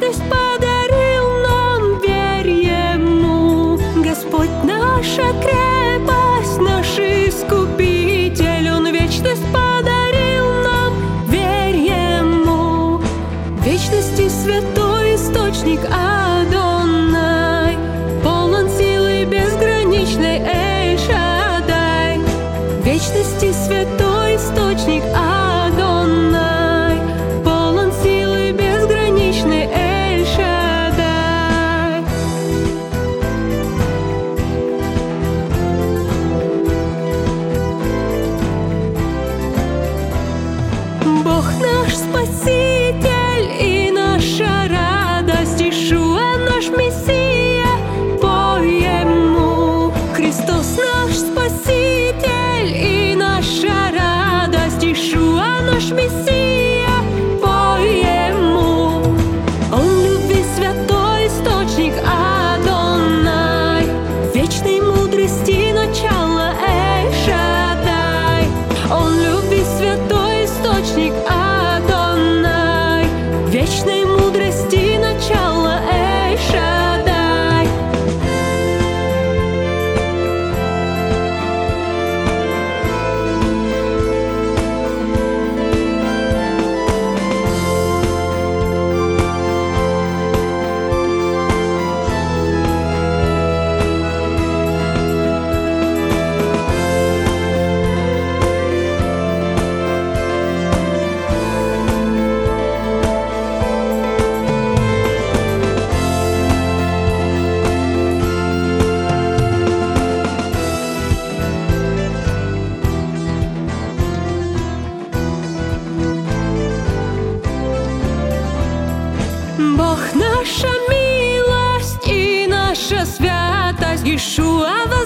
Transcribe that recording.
вечность подарил нам, верь Ему. Господь наша крепость, наш Искупитель, Он вечность подарил нам, верь Ему. Вечности святой источник Адонай, полон силы безграничной Эль-Шаддай. Вечности святой источник Адонай, полон силы безграничной Эль-Шаддай. Бог наш Спаситель и наша радость, Иешуа наш Мессия, по Ему. Христос наш Спаситель и наша радость, Иешуа наш Мессия, по Ему. Он любви святой источник Адонай, вечной мудрости начало Эль-Шаддай. Он любви святой источник Адонай, вечной мудрости начало Эль-Шаддай. Бог наша милость и наша святость, Иешуа